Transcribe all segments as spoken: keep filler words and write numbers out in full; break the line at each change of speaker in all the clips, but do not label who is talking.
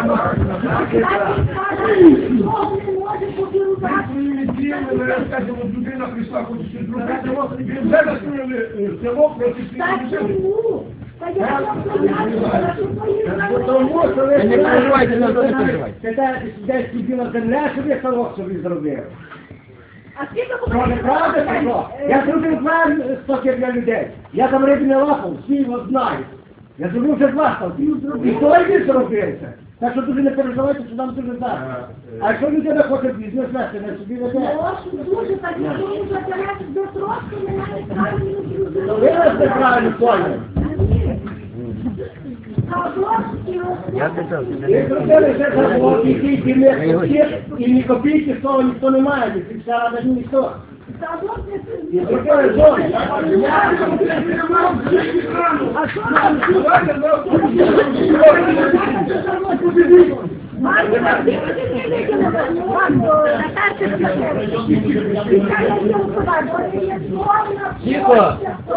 Людина прийшла, хоче щось зробити, вже настроїли село проти село.
Тому що ви не переживайте, не переживайте. Це десь біла земля, собі село собі зробив. Що не правда, чи що? Я зробив план стоків для людей. Я там риби не лапав, всі його знають. Я зробив вже два ставки. І той він зробився. Так що дуже не переживайте, що нам дуже так. А якщо людина хоче бізнес вести, не собі веде.
Дуже так, якщо ви затеряти до трошки, немає правильно.
Ви нас неправильно поняли.
Я
Ви зробили вже завод, який кілець і ні копійки з того ніхто не має, ні сільська рада, ні ніхто. І зробили зону.
А що
Тихо.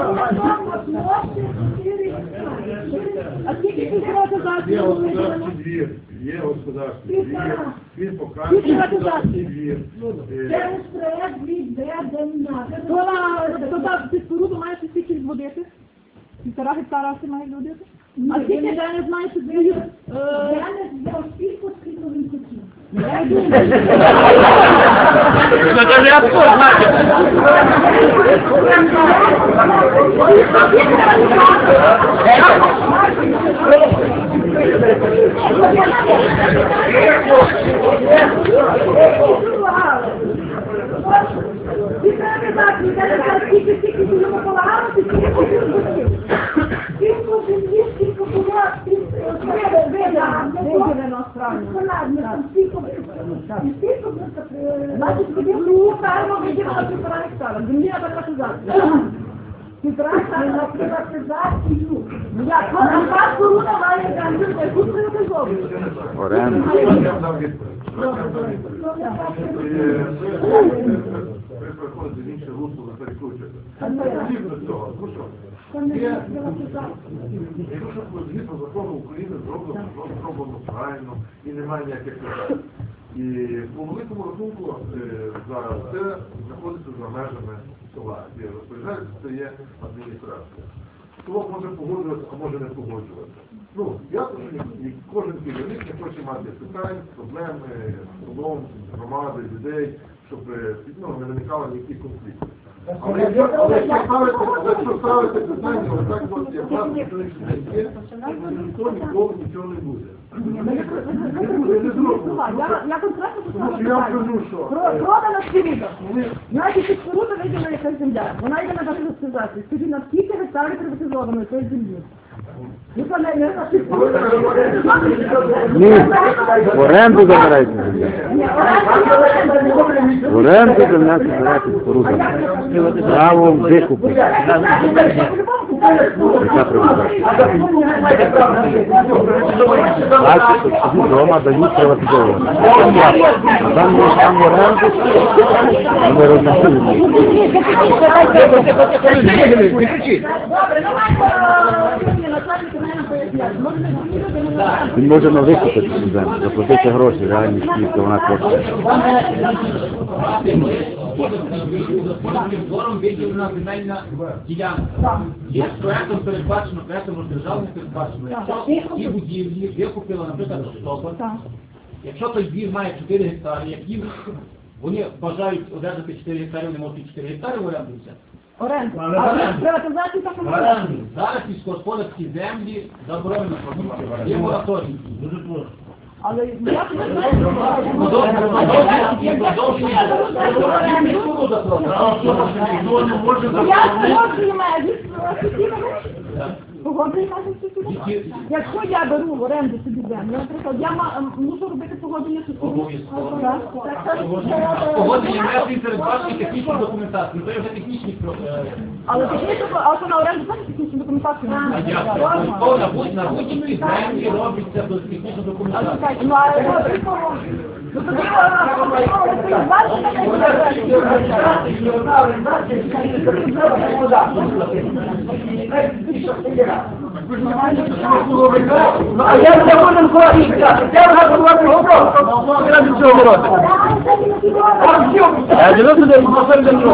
А скільки півроку
Є
зараз?
господарський двір, є господарський двір, він показує господарський двір.
Через проєкт відде, де не
Вона туди під споруду має стільки відводити? Півтора гектара ти маєш відводити? А скільки я не знаю, що дві...
Я не знав скільки, скільки він хотів.
Ну, то не абсурд,
І треба так, і треба скільки, скільки ти йому полагав, ти скільки ти хотів. Скільки землі, скільки була, скільки виділено правильно. Значить, тоді другу ферму виділила півтора гектара. Землі на приватизацію. Півтора гектара на приватизацію. А так коруна має землю, яку приватизовують.
Оренду.
Ви приходите в інше русло, ви перекручуєте. Потрібно цього. Ну що? Є, якщо згідно закону України зроблено, зроблено правильно і немає ніяких питань. І по великому рахунку за це знаходиться за межами села. І розпоряджається, це є адміністрація. Село може погоджуватися, а може не погоджуватися. Ну, ясно, що кожен керівник не хоче мати питань, проблеми з селом, громади, людей, щоб ну, не виникало ніяких конфліктів. Але якщо ставити питання, отак от, як вас є, ніхто ніколи нічого не буде. Не буде, не зробимо.
Я конкретно
Тому що я вам кажу, що...
Продана співіда. Значить, під споруду виділена якась земля. Вона йде на приватизацію. Скажіть, на скільки гектарів приватизовано цієї землі? Ну, це не на споруду.
Ні, в оренду забирайте. В оренду земля забирайте споруду. Право викупу. Яка приватизація? Бачите, що вдома дають приватизовувати. А там є там в оренду, вони розрахують. Він може не викупити цю землю, заплатити гроші, реальні скільки вона коштує.
Зором виділена земельна ділянка. Є проєктом передбачено, проєктом роздержавним передбачено. Якщо ті будівлі викупила, наприклад, Ростова, якщо той двір має чотири гектари, як їм вони бажають одержати чотири гектари, вони можуть чотири гектари в оренду взяти.
Оренду. А приватизацію так не може.
Оренду. Зараз сільськогосподарські землі заборонено продукція. Є мораторій. Дуже просто.
Але як ви Я погоджую межі погоджую межі сусіда. Якщо я беру в оренду собі землю, наприклад, я мушу робити погодження сусідів.
Погодження межі передбачені технічну документацію. Це вже технічні проблеми.
Але технічно, а що на оренду теж технічну документацію?
На будь-якій землі робиться технічна документація.
Ну, а добре, кого? Ну, тоді, ви бачите,
Ну, а я не буду говорити, я вже говорю говорю, я від цього року. А дев'яносто дев'ять відсотків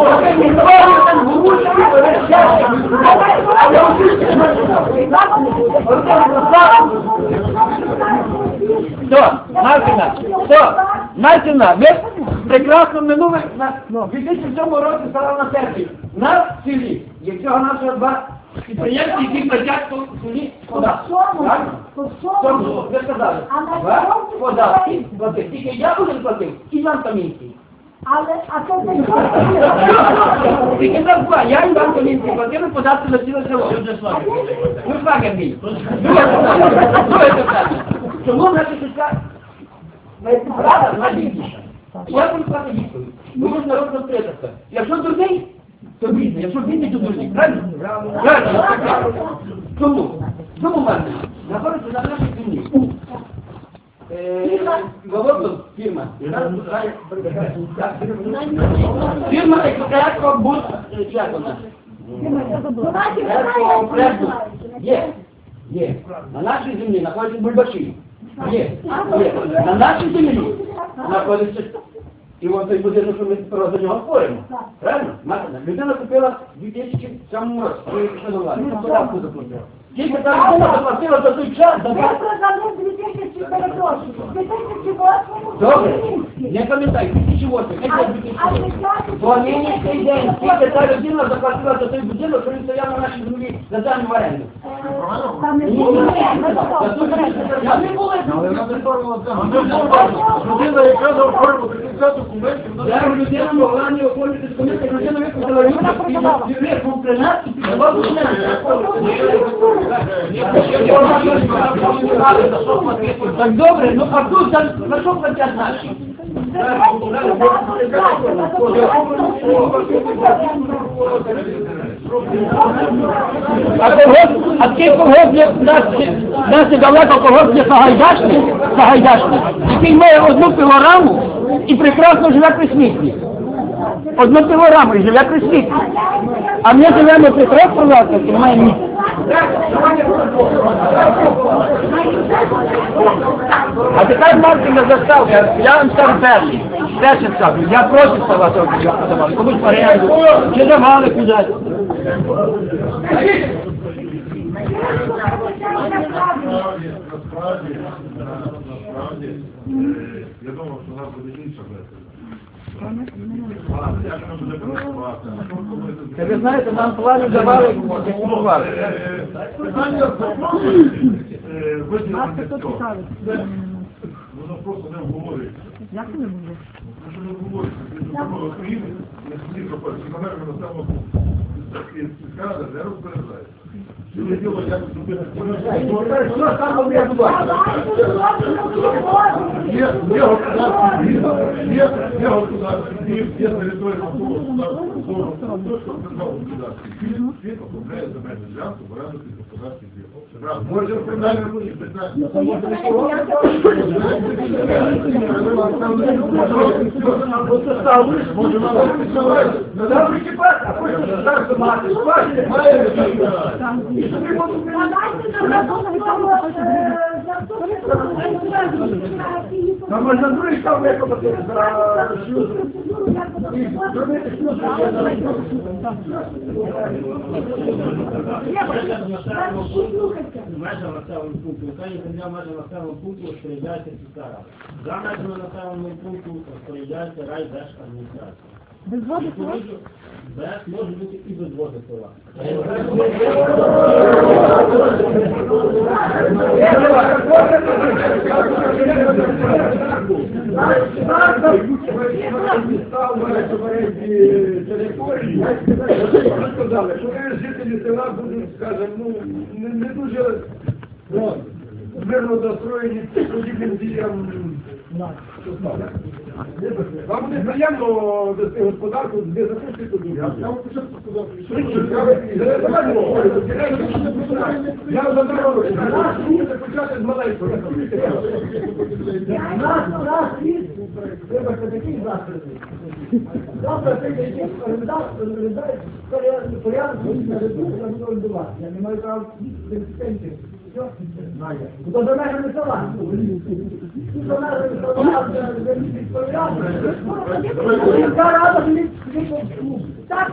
Все, Маркіна, все, Маркіна, ми прекрасно минули, в дві тисячі сьомому році стала на серці. На селі, якщо нашого два підприємці, які платять в селі податки. Тому, ви сказали, два податки платив. Тільки я один платив, і Іван Камінський.
Але, а то не
Тільки за два, я і Іван Камінський платили податки на ціле село. Ну, швагер мій. Друге питання. Чому наша сільська рада найбільша? Я буду сказати відповідь. Тому ж народ розпрятався. Якщо дурний, то бідний. Якщо бідний, то дурний. Правильно? Правильно. Чому? Чому мене? Знаходиться на нашій землі. Володов фірма. Фірма Експресс-Комбуд. Як вона? Експресс-Комбуд. Є. Є. На нашій землі знаходяться бульбаші. Є. Є. На нашій землі знаходиться... І от той будинок, що ми про за нього говоримо. Правильно? Марtina, людина купила в дві тисячі сьомому році, коли пішли до влади. Податку заплатила. Тільки та людина заплатила за той час.
Я продала дві тисячі перепрошую. дві тисячі восьмому
Добре. Не пам'ятай, дві тисячі восьмий. Не дві тисячі восьмий. По нинішній день. Тільки та людина заплатила за той будинок, що він стояв на нашій землі за дану в оренду.
Там не
Ні,
було.
ні, ні. За ту ж я не була.
Але вона не формула це. Людина, яка за оформила тридцять документів,
Я людина могла не оформити документи, як людина викупила люк, і він був при нас, і піддавав документи. Так добре, ну а тут на що платять наші? А колгосп, а такий колгосп нас недалеко колгосп є Сагайдачний, Сагайдачний, який має одну пилораму і прекрасно живе при світлі. Одну пилораму і живе при світлі. А ми живемо при трьох проватках і немає місця. А тепер Маркіна застав, я, я вам став перший. Перший став, я проти стала того, що подавали. Комусь порядку, чи давали кудись.
насправді, насправді, насправді, е, я думав, що у нас буде інша версія. А, як вона буде працювати?
Та ви знаєте, нам плани давали, як купували.
Е, Питання закону виділення цього. Воно просто не обговорюється.
Як це не було?
Тому що не обговорюється. Це закону України, не суді проходить. І, наверное, на самому сільська рада не розбирається. Що не діло, як зробити?
Що саме буде бувати?
Є, є господарський двір, є, є господарський двір, є територія свого господарського зону. Хто що сказав господарський двір, він оформляє земельну ділянку в оренду під господарський двір. Може, в кримінальному буде питання. Може, вона відчувається.
Треба причіпати, а потім зараз мати спати. Нам можна другий став викопати за шлюз. Зробити шлюз.
Межа населеного пункту, яка є земля межа населеного пункту, розпоряджається сільська рада. За межами населеного пункту розпоряджається райдержадміністрація.
Без води
Відповідно, без може бути і без води села.
Сказали, що ви жителі села будуть, скажімо, ну, не, не дуже мирно настроєні подібним діям. Вам буде приємно вести господарку, де запустити туди. Я вам початку сказав, я за дорогу. Почати з маленького.
Вибачте, такий застріл. Завтра ти якийсь орендар, порядок на ресурс, я буду орендувати. Я не маю права резистенції. Все? Знаю. То до межами села. До межами села, яка рада мені клуб.
Так,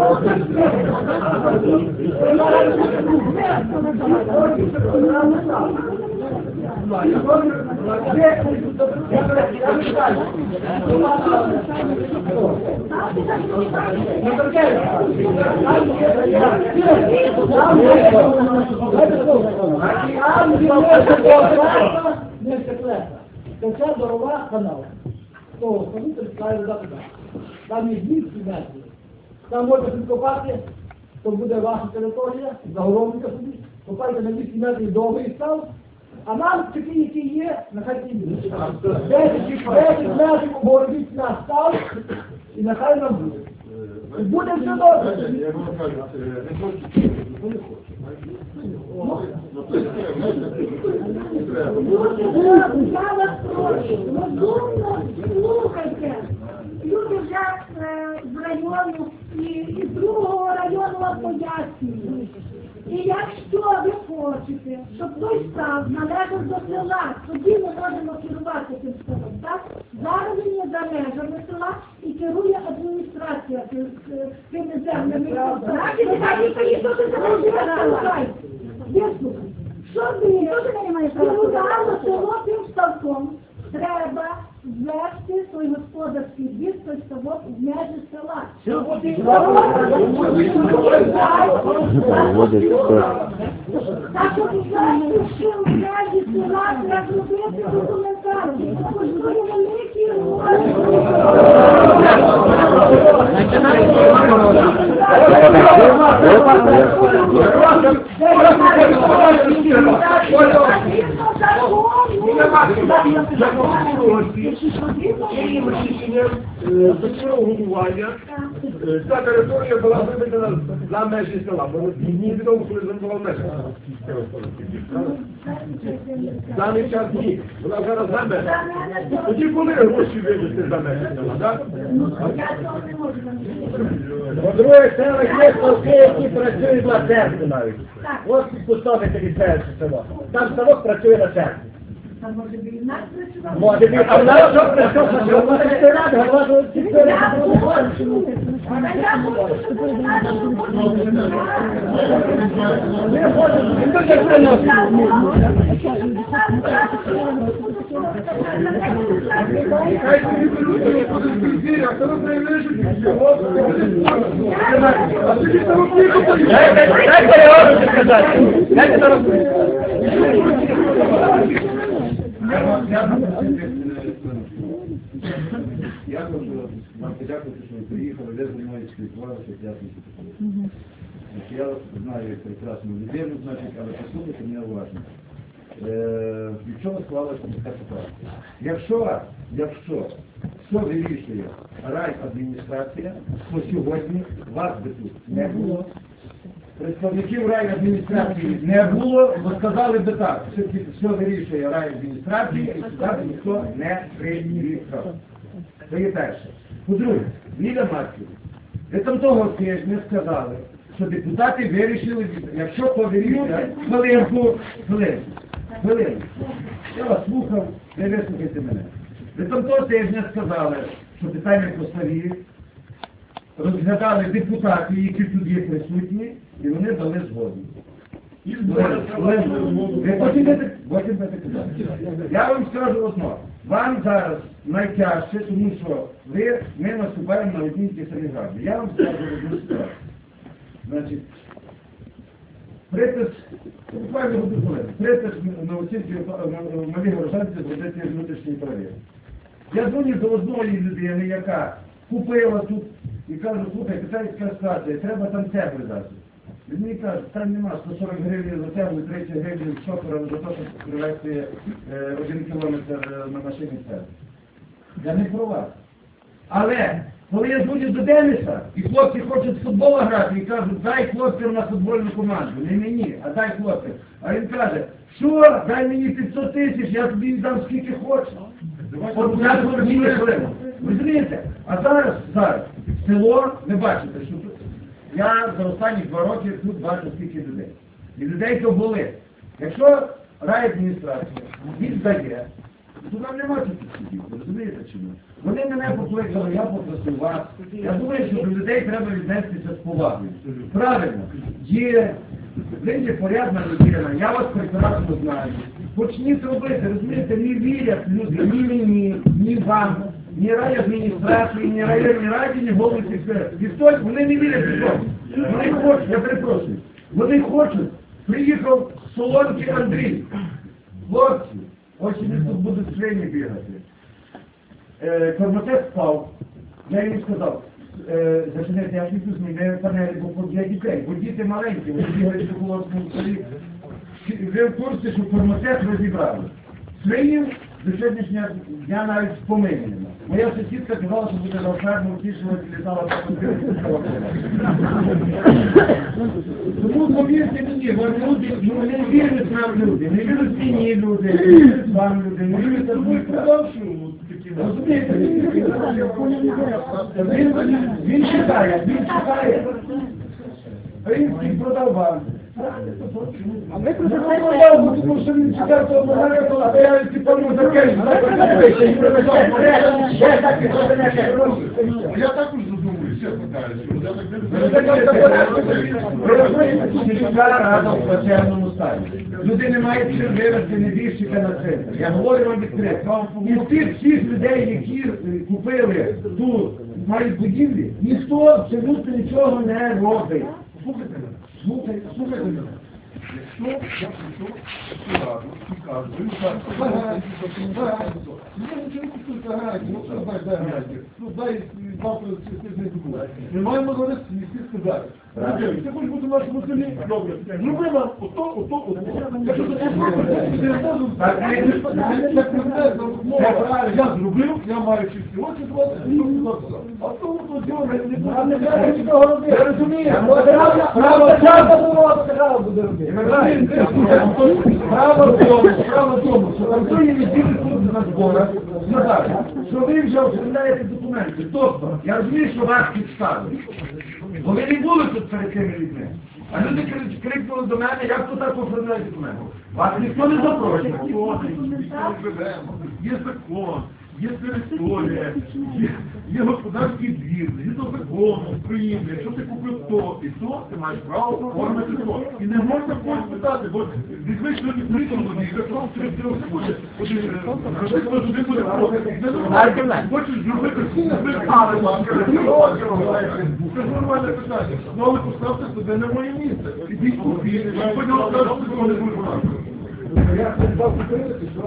Це дорога канал. То, повітря скаже дати так. Там є двісті метрів. Там можна підкопати, то буде ваша територія, загоромника собі. Копайте на двісті метрів довгий став, а нам такі, які є, нехай ті буде. десять метрів обгородіть на став, і нехай нам буде. І буде все добре.
Я вам кажу, не хочу, ніхто не хоче.
я вас прошу, розумно слухайте. Люди вже е, з району і, і з другого району вам пояснюють. І якщо ви хочете, щоб той став належав до села, тоді ми можемо керувати тим селом, так? Зараз він є за межами села і керує адміністрація тими землями. Раді, нехай не поїдуть за села. Вислухайте, що ви керували село тим ставком, треба звести той господарський двір, той ставок в межі села. Так от звести, що в межі села треба зробити документацію. Це коштує великі гроші.
Моїм рішенням такого годування ця територія була виведена за межі села. Бо мені відомо, коли зробила межі. В даний час ні. Вона зараз за межі. Тоді коли гроші вивезти за межі села, так?
По-друге, села є ставки, які працюють на церкві навіть. Ось підпустовити від церкви село. Там ставок працює на церкві. Може бути, а в нас що прийшов, що в нас не рада, голова до церкви.
Хай собі беруть, я буду звірі, а хто не вирішить, а тоді ставок ніхто.
Дайте я говорю сказати. Дайте я говорю.
Я хочу вам подякувати, що ви приїхали, ви займаєтесь спілкувалися, п'ятницю. Я вас знаю як прекрасну людину, значить, але послухайте мене уважно. Е, від чого склалася така ситуація? Якщо, якщо що вирішує райадміністрація, то сьогодні вас би тут не було. Представників райадміністрації не було, бо сказали би так, що все вирішує райадміністрації і сюди ніхто не приїхав. Це є перше. По-друге, Ліда Марків, ви там того тижня сказали, що депутати вирішили, якщо то вирішує, хвилинку, хвилинку, хвилинку. Я вас слухав, не вислухайте мене. Ви там того тижня сказали, що питання по Славі розглядали депутати, які тут є присутні, і вони дали згоду. Ви хочете, потім це казати. Я вам скажу одно. Вам зараз найтяжче, тому що ви, ми наступаємо на одній ті самі граблі. Я вам скажу одну ситуацію. Значить, припис, буквально буду говорити, припис на оцінці малій горожанці зробити внутрішньої перевірки. Я дзвоню до одної людини, яка купила тут, і кажу, слухай, китайська стація, треба там цегли дати. Він мені каже, там нема сто сорок гривень за цеглу, тридцять гривень шофера за те, щоб привезти один кілометр на машині цегли. Я не про вас. Але
Коли я дзвоню до Дениса, і хлопці хочуть в футбол грати, і кажуть, дай хлопцям на футбольну команду. Не мені, а дай хлопцям. А він каже, що, дай мені п'ятсот тисяч, я тобі дам скільки хочу. От я зрозумію, розумієте? А зараз, зараз, село, ви бачите, що тут, я за останні два роки тут бачу скільки людей. І людей то болить. Якщо райадміністрація віддає, то нам нема тут сидіти, розумієте чому? Вони мене покликали, я попросив вас. Я думаю, що до людей треба віднестися з повагою. Правильно, є, ви є порядна людина, я вас прекрасно знаю. Почніть робити, розумієте, не вірять люди, ні мені, ні вам, ні райадміністрації, ні районній раді, ні голові сільської. Ніхто, вони не вірять в цьому. Вони хочуть, я перепрошую, вони хочуть. Приїхав з Солонки Андрій. Хлопці, ось вони тут будуть свині бігати. Е, Кормотець впав. Я їм сказав, е, зачинайте, я піду з ними панелі, бо для дітей, бо діти маленькі, вони бігають до Колонському селі. Ви в курсі, що кормотець розібрали. Свинів до сьогоднішнього дня навіть спомини нема. Моя сусідка казала, що буде на ферму втішувати, літала по Тому повірте мені, вони люди, ну, не вірять нам люди, не вірять мені люди, не вірять вам люди, не вірять тому і продовжую. Розумієте, він, він читає, він читає. Він всіх продав вам. А ви продав, тому що він читав того моменту, а я типу закинув.
Я також задумуюся, питаюся.
Сільська рада в плачевному стані. Люди не мають чим вивезти небіжчика на центр. Я говорю вам відкрито. І з тих всіх людей, які купили тут, мають будівлі, ніхто абсолютно нічого не робить.
Слухайте мене. Слухайте, слухайте мене. Якщо я прийшов в цю раду і кажу, ви кажете, дай гарантію, дай гарантію. Я нічого не купую, дай гарантію, ну що дай, дай гарантію. Ну дай завтра ці тиждень не буде. Ми маємо зараз всі сказати. Радіо, ти хочеш бути в нашому селі? Добре. Зроби нам ото, ото, ото. Якщо ти я зробив, я маю чисті очі звати, що ти сказав. А тому то діло не буде. Я розумію.
Право часу право буде робити.
Право в тому, право в тому, що там той неділі тут на зборах сказали,
Що ви вже оформляєте документи. Тобто, я розумію, що вас підставили. Бо ви не були тут перед цими людьми. А люди кри- крикнули до мене, як тут так оформляють документи. Вас ніхто не запрошує.
Є закон, є територія, є, є господарський двір, є до закону України. Якщо ти купив то і то, ти маєш право оформити то. І не можна когось питати, бо візьми сьогодні прикладу, і якщо ти хочеш, один буде проти. Хочеш зробити зробити, але це нормальне питання. Ну але поставте себе на моє місце. Ідіть купіть, а потім скажеш, що цього не буде брати.
Я це дав купити, що?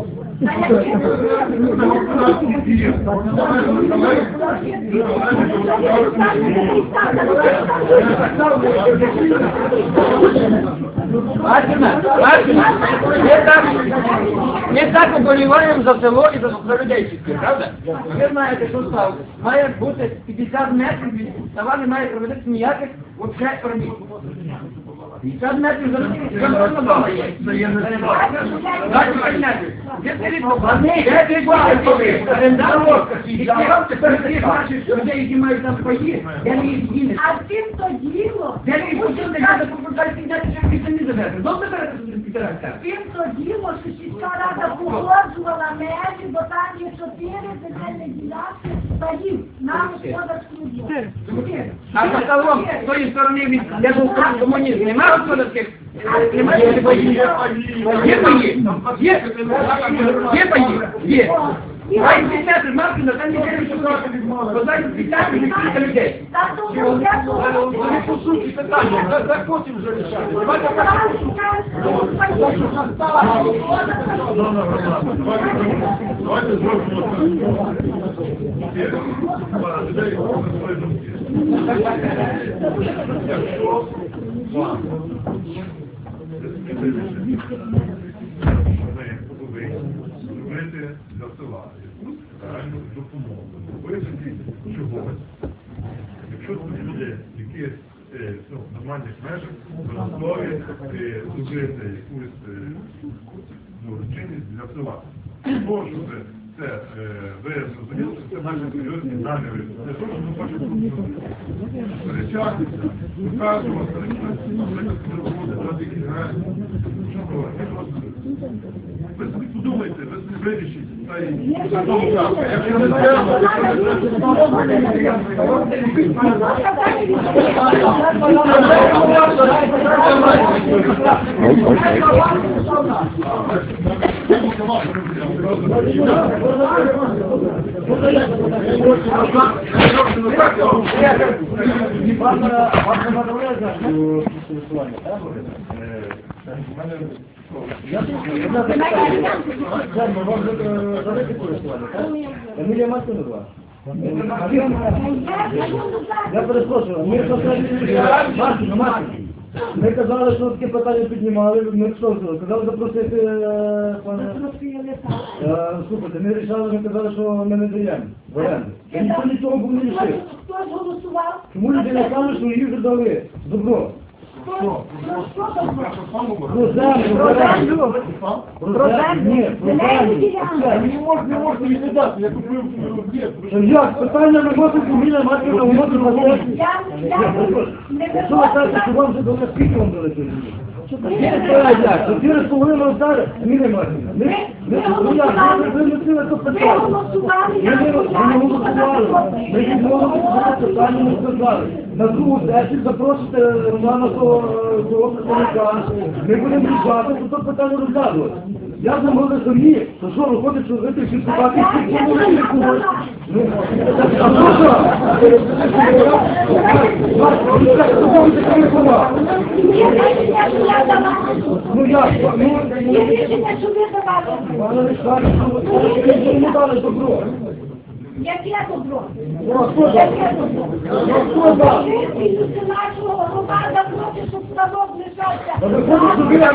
Бачимо, бачимо. Ми так, ми так уболіваємо за село і за, за людей сільських, правда? Ви знаєте, що став. Має бути п'ятдесят метрів, на вас не має проводити ніяких взагалі робіт. п'ятдесят метрів за людей, що можна дома є. Дайте поняття. Де ти рідко? Де ти бачиш? Орендар лодка. І я тепер всіх наших людей, які мають там паї, я не їх їм.
А з тим то діло,
Я не їх хотів, я не попитаю, що ви самі заберете. Добре берете собі півтора гектара?
з тим то діло, що сільська рада погоджувала межі, бо там є чотири земельні ділянки паїв на господарську ділянку.
А за столом з тої сторони від я був комуніст, немає господарських, немає паїв. Є паї? Є? Є паї? Є. Дай п'ятдесят Маркіна, там не треба шукати від мали. Подай п'ятдесят і кілька людей.
Та то вже я
Вони по суті питання, за потім вже рішати. Давайте так.
Давайте зробимо людей на свої думки. Якщо вам зробити для села якусь реальну допомогу, виявити чогось, нормальних межах промислові зробити якусь е, ну, чинність для села. Тому що це, це е, ви зрозуміли, що це наші серйозні наміри. Не то, що ми хочемо сперечатися, доказувати, наприклад, дати якісь грані. Ви собі подумайте, ви собі вирішіть. Та й за тому часу. Якщо не треба,
Емілія Мартинова. Я перепрошую, ми Мартин, Мартин. Ми казали, що таке питання піднімали, ми що зробили? Казали запросити пане... Слухайте, ми рішали, ми казали, що ми не даємо в оренду. І ніхто нічого був не рішив.
Хто ж голосував?
Чому людина каже, що їй вже дали добро?
Хто? Що там?
Про землю, про землю. Про землю, ні, про землю.
не можете, не можете віддати, я купив
Що як? Питання не може Емілія Мартинова, воно це на сесії.
Я, я, не
Якщо ви кажете, що вам вже дали, скільки вам дали сьогодні? Чотири з половиною вдали, Емілія Мартинівна. Ми, ми, ну як, ми виносили то питання.
ви голосували,
Ми
я
не голосували. Ми відмовили це питання, ми сказали. На другу сесію запросите Романа свого представника. Ми будемо рішати, що то питання розглядувати. Я замовив собі, то що виходить, що ви трішки собаки, що чому ви не когось? Ну, а що що? Ну як?
Є рішення, що ви давали.
Пане Олександр, що ви не дали добро?
Яке добро?
Ну, а хто дав?
Яке добро?
Ну, хто дав?
Жителі нашого громада проти, щоб станок лишався.
А ви хочете, щоб ви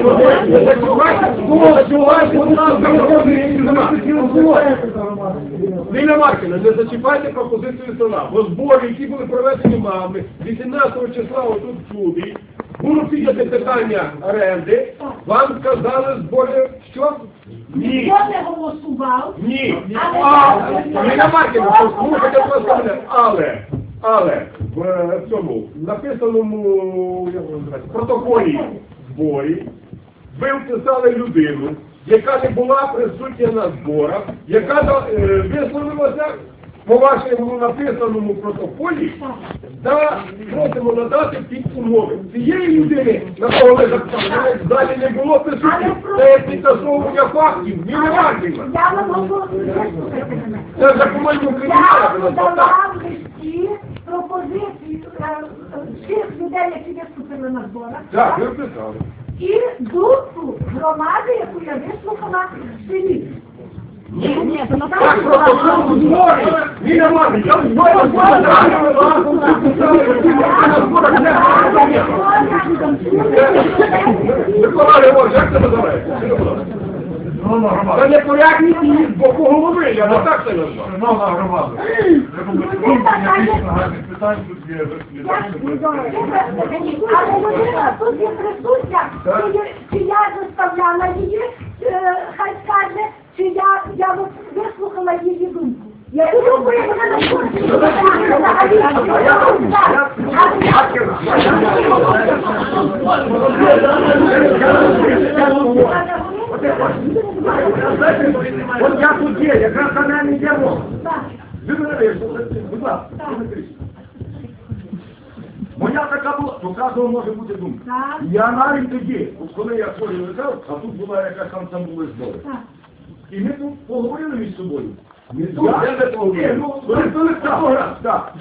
Ліля Маркіна, не зачіпайте пропозицію села, бо збори, які були проведені вами, вісімнадцятого числа отут в клубі, було підняте питання оренди, вам сказали збори, що? Ні.
Ніхто не голосував.
Ні.
Але
А,
я-
Ліля Маркіна, послухайте, що сказали, але, але, в е, цьому написаному як воно називається, протоколі зборів, ви вписали людину, яка не була присутня на зборах, яка е, висловилася по вашому написаному протоколі, та просимо надати ті умови. Цієї людини, на кого ви заставляєте, в залі не було присутні. Це є підтасовування фактів, ні не Маркіна.
Я вам можу слухайте мене.
Це за команду
Я
кримінального
подала в листі пропозицію е, всіх людей, які виступили на зборах.
Так, ви вписали.
І думку громади, яку я вислухала в селі. Ні, ні, то
Так, протокол зборів, ні не Маркіна. Я зборів Микола Львович, як це називається? Це не порядні дії з боку голови, я не так це назвав.
Шановна громада, треба бути вирішення дійсно гарних питань, тут є
Але людина тут є присутня, чи я- чи я заставляла її, е, хай скаже, чи я, я от вислухала її думку. Яку думку я вона не чула?
От я тут є, якраз на мене не йде мова. Ви мене, будь ласка, моя така була, показова може бути думка.
Так.
Я навіть тоді, от коли я хворий лежав, а тут була якась там, там були збори. І ми тут поговорили між собою. Не тут, де ми поговорили? Коли були фотограф, так.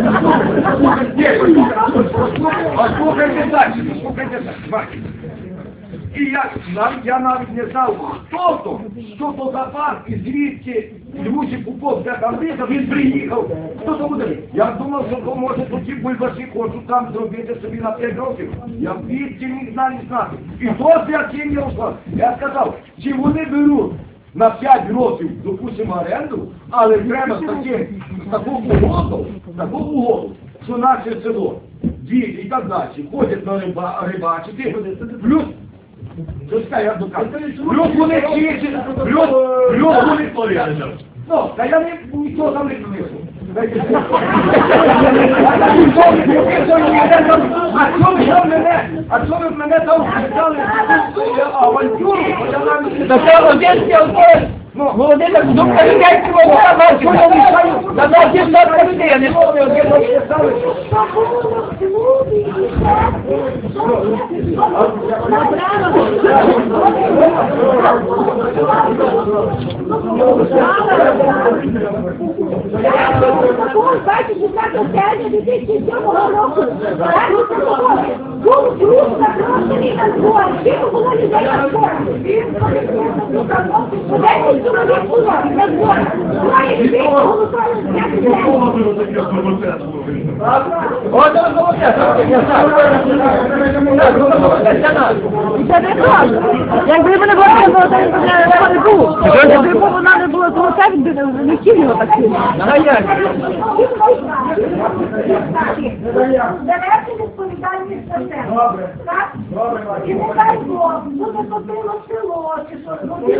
А слухайте далі, слухайте далі.
І я, навіть, я навіть не знав, хто то, що то за парк, і звідки Львусі Пупов, де там виїхав, він приїхав. Хто то буде? Я думав, що то може тоді бульбаші хочуть там зробити собі на п'ять років. Я відці не знаю знати. І то я цим я ушлав. Я сказав, чи вони беруть на п'ять років, допустимо, оренду, але треба з таким, з такого угоду, з такого угоду, що наше село
діти і так далі, ходять на риба, рибачити, плюс, чекай, я докажу, плюс вони чистять, плюс, плюс вони, ну, та я не, нічого там не слышу. А що ви там мене, а що ви мене там сказали авантюру?
Та це Одеський автобус. Володимир, ну, перейдіть його, я мішаю, на нас є сотка людей, я не можу, я не сказали.
Бачите, десятого серпня дві тисячі сьомого року. Був друг запрошений на збор. Скільки було людей на збор? Десять чоловік було на збор. Троє людей голосували за п'ять людей.
От це золоте, я сам.
Це не правда. Якби мене було золоте, я не був. Якби вона не була золоте, він би не хотів його так сильно.
А як?
Берете відповідальність за це. Так? І не дай Бог, буде потило село, чи що, буде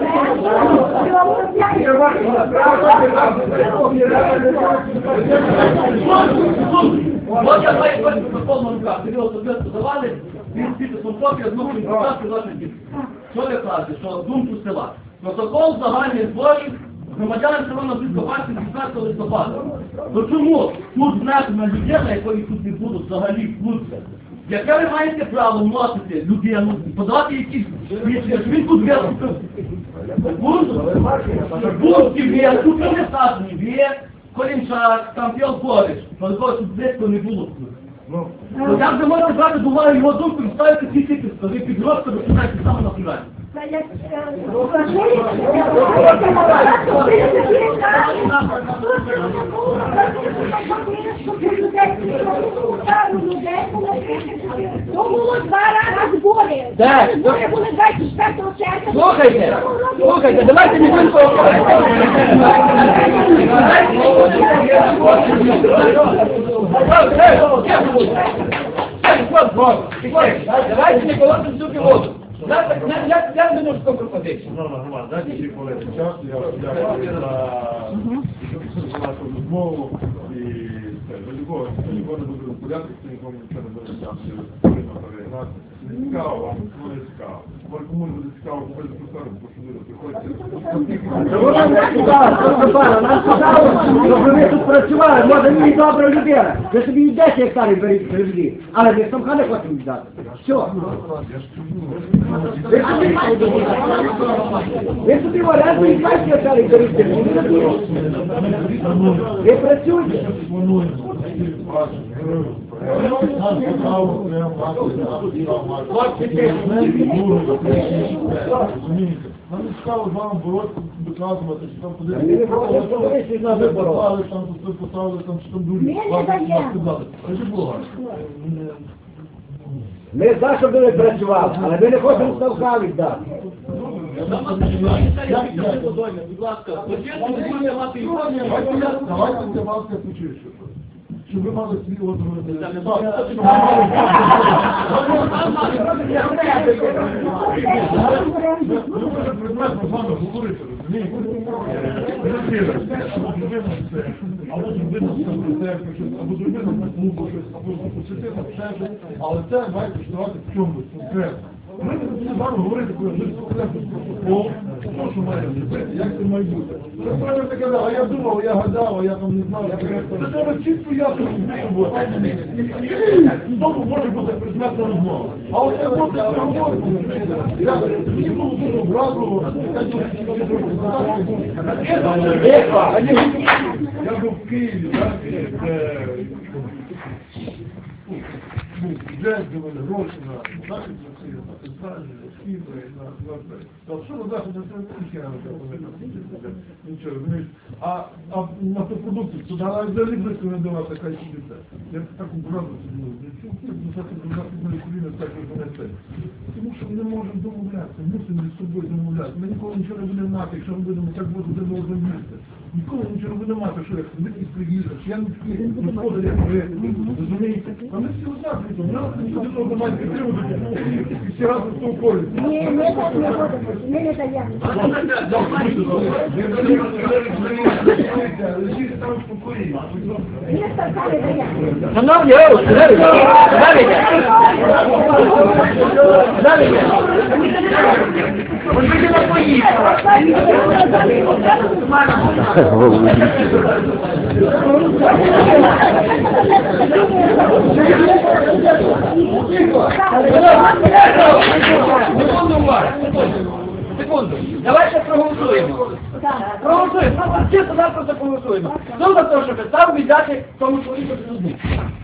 От я маю бачити на повному руках, тобі особисто давали, він підписом копія, знову він показав, наших дітей. Що ви кажете, що думку села? Протокол загальних зборів громадянам села на Близькопальській шістнадцятого листопада. То чому тут знатна людина, якої тут не будуть взагалі вкрутися? Яке ви маєте право вносити людину, подавати якісь свідчення, що він тут виступив? Пунктів є, тут не статні, є Колінчак, там Пілкович, але кого тут близько не було. То як ви можете брати до уваги його думку і ставити ці тільки ви під розкладу шукаєте саме на фіналі?
То було два рази збори.
Так.
Збори були двадцять четвертого червня.
Слухайте, слухайте, давайте не будемо давайте не колотимо всю пілоту. Як не можу компроматити?
Дайте ще хвилину часу, я вас дякую за нашу розмову і все. До нікого, до нікого не буду розподяти, хто нікому нічого не буде часу. Не цікаво вам, ну не цікаво. Може комусь буде цікаво, купити професором, прошу люди, приходьте.
Вона не сказала, що пана, нам сказала, щоб ви тут працювали, може ви і добра людина. Ви собі і десять гектарів беріть привезли, але ми самка не хочемо віддати. Що? Ви собі, ви собі в оренду і двадцять гектарів беріть привезли. Ви працюєте.
Нам не цікаво з вами боротися, доказувати, що там
Ми не хочемо, щоб ви всі з нами боролися.
там тут поставили, там що там дуже
Ми не даємо.
Скажи Бога.
Ми за, щоб ви працювали, але ми не хочемо ставка віддати.
Будь ласка, почесно, ви будете мати його.
Давайте для вас я почую, щоб ви мали свій отримати. Ви можете предметно з вами говорити, розумієте? Або зробити секретарку, або зробити на клубу щось, або посвятити ще щось, але це має коштувати в чомусь конкретно. Ми не будемо з вами говорити про протокол, що, що має зробити, як це має бути. Це правильно таке, а я думав, я гадав, а я там не знав. Це треба чітко ясно роботи. Тому може бути предметна розмова. А от це буде розмова. Мені було дуже образливо. Я був в Києві, так, де бюджет, де вони гроші на захід Росії, на центральні, на східні, на Та що на захід не треба, нічого, розумієш. А на ту продукцію, то навіть взагалі близько не дала така сюди. Я так образив собі, на західної коліни так і занесе. Тому що ми не можемо домовлятися, мусимо між собою домовлятися. Ми ніколи нічого не будемо мати, якщо ми будемо так бути один одного їсти. Ніколи нічого не будемо нема, що як ми і приїжджа, чи я не такий господар, як ви, розумієте? А ми всі однакові, у нас ніхто не має підтримувати, і всі разом з того полі.
Ні, ми так не будемо, ми не даємо.
Лежіть там спокійно.
Ми так не даємо.
Шановні, о, завідя, завідя, завідя. Ось ви не поїхали. Секунду, уваги, секунду. Давайте проголосуємо. Проголосуємо. Чисто завтра проголосуємо. Хто за те, щоб став віддати тому чоловіку судні?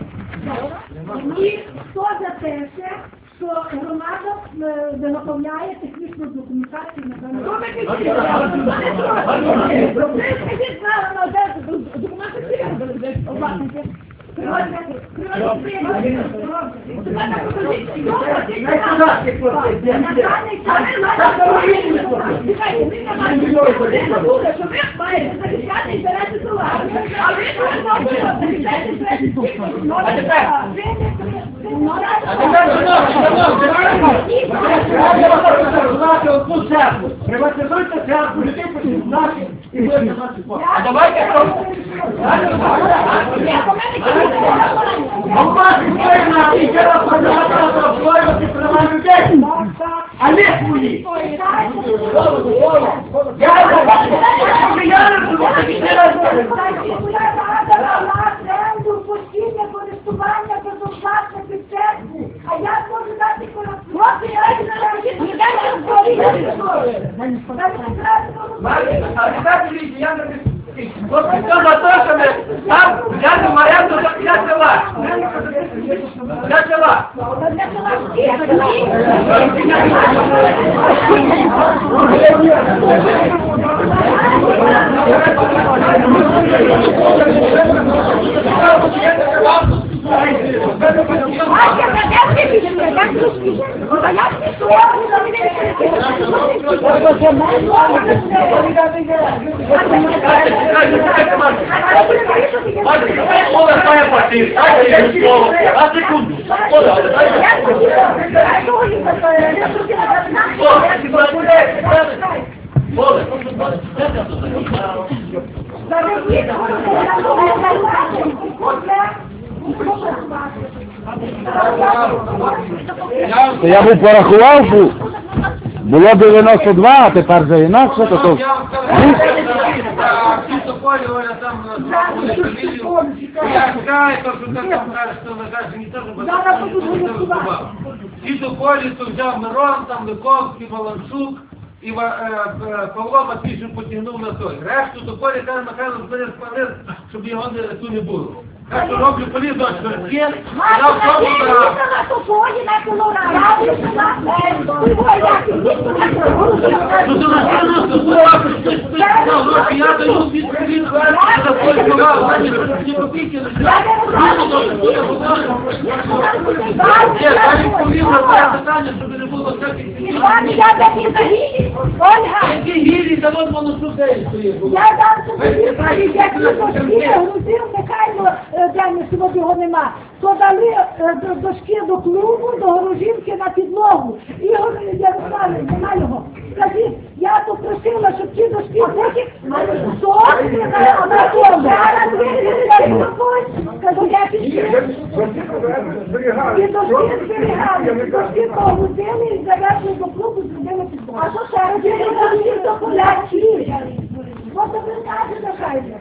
І хто за те, що громада е, виготовляє технічну документацію на даний момент? Ви скажіть правильно, де документи всі власники?
Приватизуйте церкву, людей почнуть наші і будете наші плати. А давайте а не хуї!
Постійне користування безоплатне церкву. А я можу дати користування?
А тепер дивіться, я не хто за те, що ми там взяти в оренду для села. Для села. Олег має партію, дайте я слово, а секунду.
То я був порахував, був. Було дев'яносто два, а тепер вже інакше, то то...
Я вам скажу, що полі, Оля, там на фамілію, я знаю, то, що ти там кажеш, що не кажеш, не те, що бачиш, Тіто полі, то взяв Мирон, там Ликовський, Маланчук, і Павло Матвійчук потягнув на той. Решту то полі, каже, Михайло, збери спалив, щоб його ту не було. Так що роблю полі до чвертки, я в тому на... Тут у нас дев'яносто два, я даю відповідь, за полькував, ні копійки не взяв. Я далі повів на це питання, щоб не було всяких...
Ольга!
Які гілі, та вон воно сюди стоїть.
Я дам собі відповідь, як ми дошки грузив, Михайло, де сьогодні його нема, то дали дошки до клубу, до Горожівки на підлогу. Ігор Ярославович, нема його. Скажіть, я то просила, щоб ті дошки поки, що? А на кого? Зараз ви скажу, я підтримую. І дошки зберігали, дошки погрузили і завезли до клубу, зробили підлогу. А що ще робили? Дошки до полячі. От ви кажете, хай же.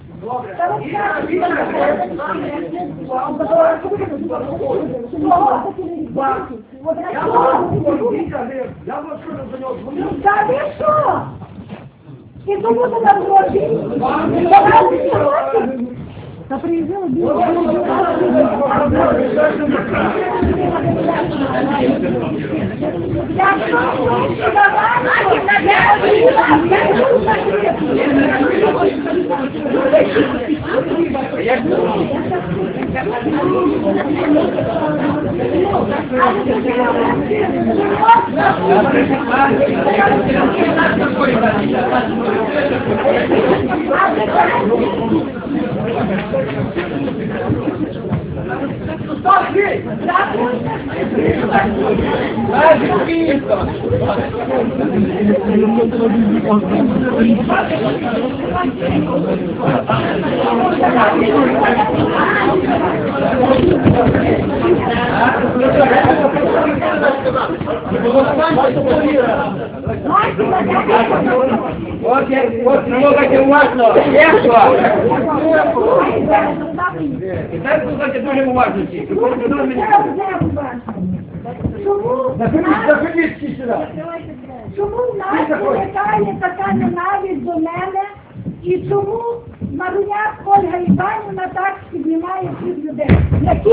Та ви що? І то буде на гроші? Та приїздили біло. Я що? А
От я, от слухайте уважно, легко. І так слухайте дуже уважно всі.
Чому?
Заходіть всі сюди.
Чому в нас виникає така ненависть до мене? І чому Маруняк Ольга Іванівна так піднімає всіх людей? Які?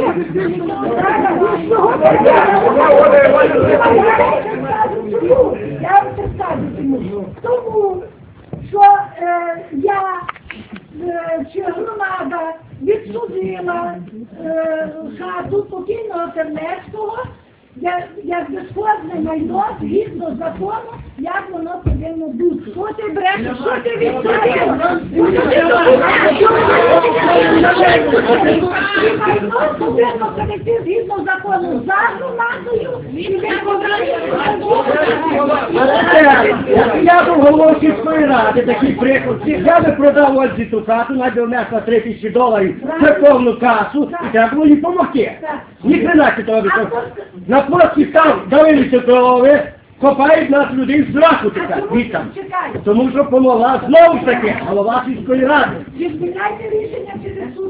Я вам це скажу чому. Тому, що е, я е, чи громада відсудила е, хату покійного Тернецького, як, як безходне майно, згідно закону, як воно повинно бути. Що ти брешеш? Що ти відсудила? Майно повинно перейти згідно закону за громадою, і ви
Я був головою сільської ради, такий приклад. Я би продав ось цю хату, навіть внесла три тисячі доларів в церковну касу, і треба було їй допомогти. Ні хрена чи того. На площі там давилися корови, копають нас людей з раку тепер. Тому що помогла знову ж таки голова сільської ради.
Чи зміняйте рішення через суд?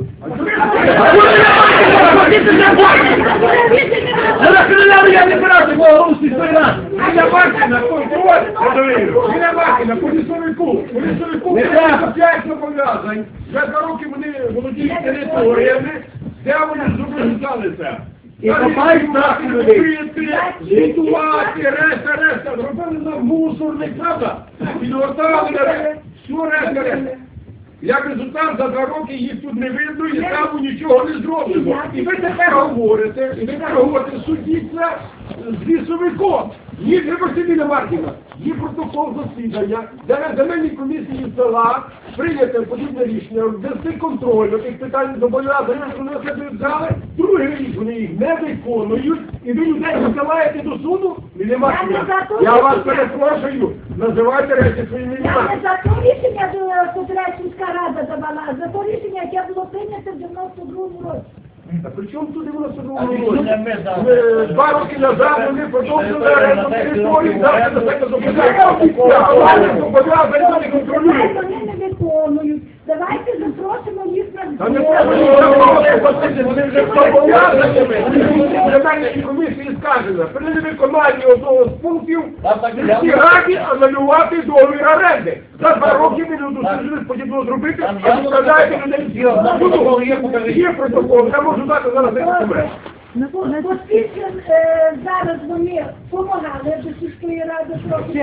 Я не брати голову сільської ради.
Біля Маркіна, контроль, біля Маркіна, по лісовику. По лісовику
Не треба.
п'ять зобов'язань. Вже два роки вони володіють територіями, де вони зобов'язалися.
І копають нас людей.
Лікувати, решта, решта. Зробили нам мусорник, правда? Підгортали, все решта, решта. Як результат, за два роки їх тут не видно і там нічого не зроблено. І ви тепер говорите, і ви тепер говорите, судіться з лісовиком. Є Грибосибіля Маркіна, є протокол засідання, де на земельній комісії села прийняте подібне рішення, ввести контроль до тих питань зобов'язані, що вони на себе взяли. Другий рік вони їх не виконують, і ви людей посилаєте до суду? Біля Маркіна, я вас перепрошую, називайте речі своїми
Я
іменами.
не за то рішення Котрецька рада давала, а за то рішення, яке було прийнято в дев'яносто другому році.
А при чому туди воно судовому році? Ми два роки назад вони продовжили оренду території, зараз це таке зобов'язання. А зобов'язання вони контролюють.
Вони не виконують. Давайте запросимо їх на
Та не треба нічого, вони вже зобов'язані. В земельній комісії сказано, при невиконанні одного з пунктів всі раді анулювати договір оренди. За два роки ми не дослужили подібно зробити, а ви складаєте людей. Є протокол, я можу дати зараз документ.
Оскільки е, зараз вони допомагали до сільської ради трохи,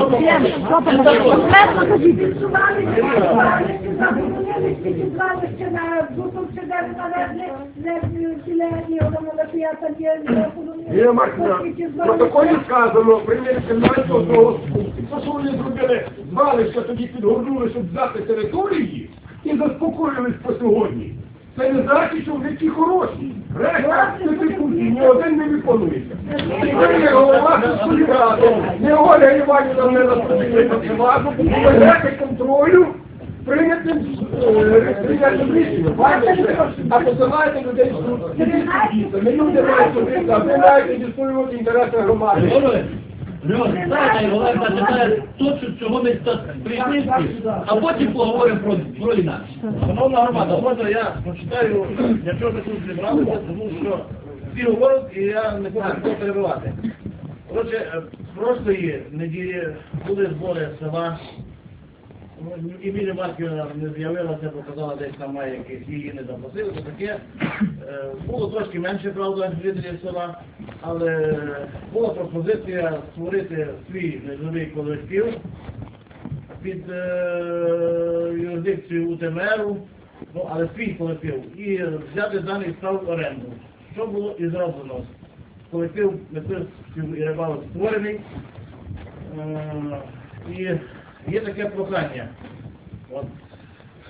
фінансували, фінансували, заборонили ці звалища на Бутовці, де навезли зелені, одномолотія, там є
Ні, Маркіна, в протоколі сказано, прийняли сімнадцятого одного з пунктів. То, що вони зробили звалища, тоді підгорнули, щоб взяти території і заспокоїлись по сьогодні. Це не значить, що вони ті хороші. Решта цих пунктів ні один не виконується. Ви є голова сільської ради, не Оля Іванівна не розпочала, ведете контролю прийнятим прийнятим рішенням. А посилаєте людей в суд. Не люди мають судити, а ви маєте відстоювати інтереси громади.
Знаєте, Олег зачитає точно, чого ми тут прийшли, а потім поговоримо про, про інакше.
Шановна громада, можна я прочитаю, для чого ми тут зібралися, тому що всі говорять, і я не хочу нікого перебивати. Коротше, прошлої неділі були збори села, Емілія Марківна не з'явилася, бо казала, десь там має якісь, її не запросили, то таке. Було трошки менше, правда, жителів села, але була пропозиція створити свій низовий колектив під е, юрисдикцією У Т М Ру, ну, але свій колектив, і взяти даний справ в оренду. Що було і зроблено? Колектив мисливців і рибалок створений, е, і є таке прохання. От,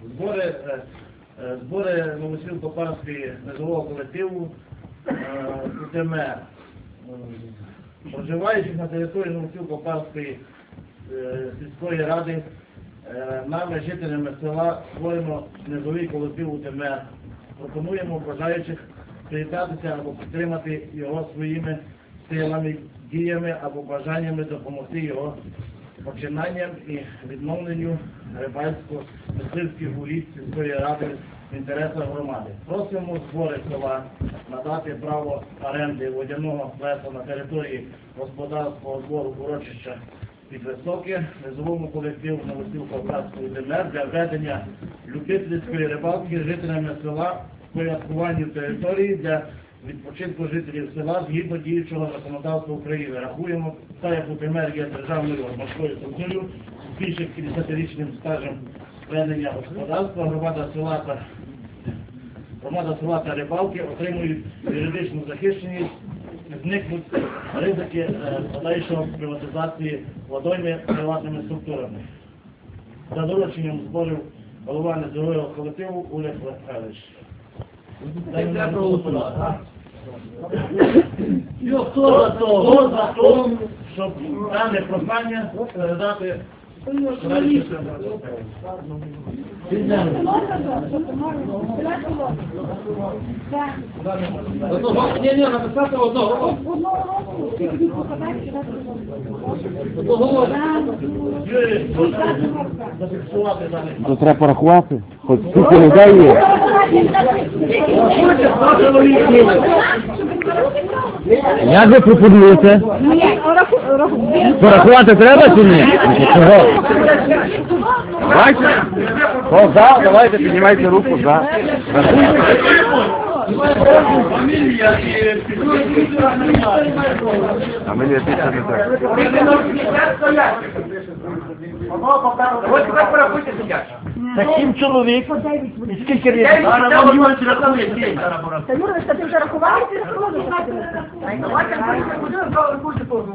Збори, е, е, збори Новосілко-Парської низового колективу е, УТМ, е, проживаючих на території Новосілко-Парської е, сільської ради, е, нами, жителями села, створено низовий колектив УТМ. Пропонуємо бажаючих приєднатися або підтримати його своїми силами, діями або бажаннями допомогти його починанням і відновленню рибальсько-мисливських угідь сільської ради в інтересах громади. Просимо збори села надати право оренди водяного плеса на території господарського двору урочища Підвисоке низовому колективу Новосілко-Парської ДМР для ведення любительської рибалки жителями села в порядкуванні території для відпочинку жителів села згідно діючого законодавства України. Рахуємо, так як УТМР є державною морською структурою з більше п'ятдесятирічним стажем ведення господарства, громада села та громада села та рибалки отримують юридичну захищеність, зникнуть ризики е, подальшого приватизації водойми приватними структурами. За дорученням зборів голова низового колективу Олег Левкович.
Це проголосувати. Хто за то?
Хто за то, щоб дане прохання передати далі?
Ні, ні, написати одного. Одного.
Юрій, зафіксувати дане.
То треба порахувати, хоч скільки людей є. Як ви пропонуєте? Порахувати треба чи ні? Чого? Давайте. Хто за, давайте піднімайте руку за.
Фамілія і
Фамілія більше не так.
Ось тепер порахуйте сидять.
Та сім чоловік. І скільки різних?
Та Юра, ти вже рахував? Ти рахував?
Давайте ми будемо по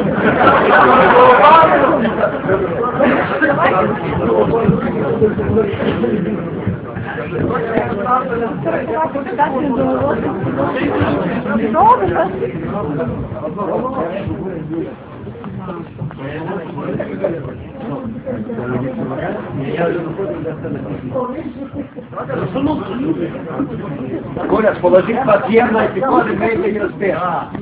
Коля, положи папір на епікоди, ми їх не розбив.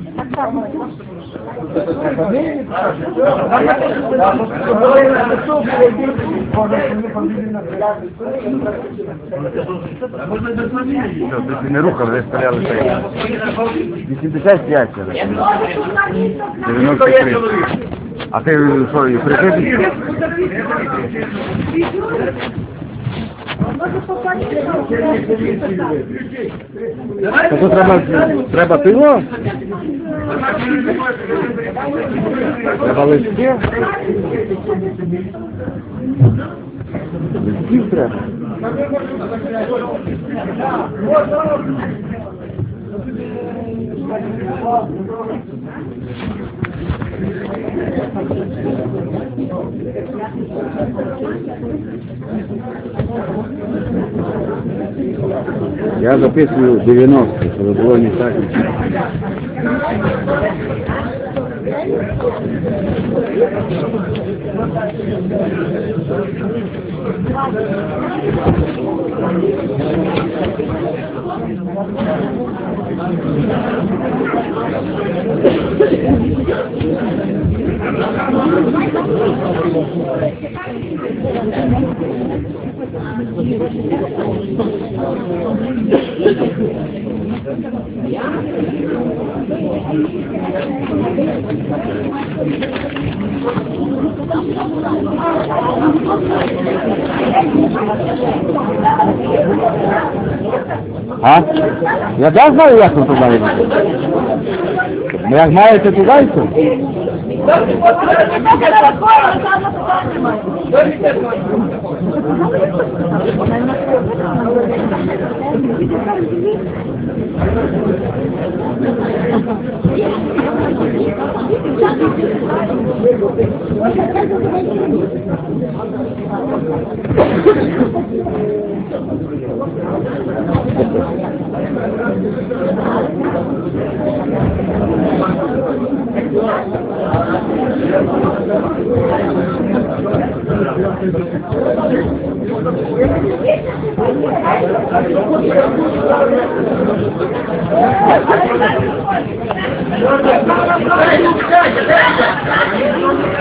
Не рухали, ви стояли стояли. вісімдесят п'ять. дев'яносто три. А ти що, і прикритий? Та то треба, треба пиво? Треба листів? Листів треба. Я записую дев'яносто, щоб було не так. А? Я так знаю, як ви туди йдете? Ну, як маєте туди йти?
Thank you.
Дай, ну, сядь, дай,